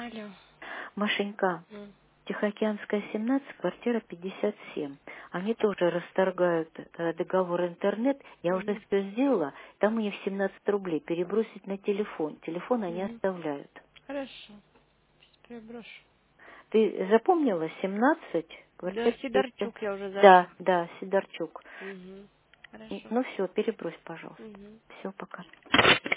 Алло. Машенька, М. Тихоокеанская, 17, квартира 57. Они тоже расторгают договор интернет. Я уже Мгм. все сделала. Там у них 17 рублей. Перебросить на телефон. Телефон они Мгм. оставляют. Хорошо. Сейчас переброшу. Ты запомнила 17, Да, квартира 50? Сидорчук я уже Да, записала. да, Сидорчук. Угу. Хорошо. Ну все, перебрось, пожалуйста. Угу. Все, пока.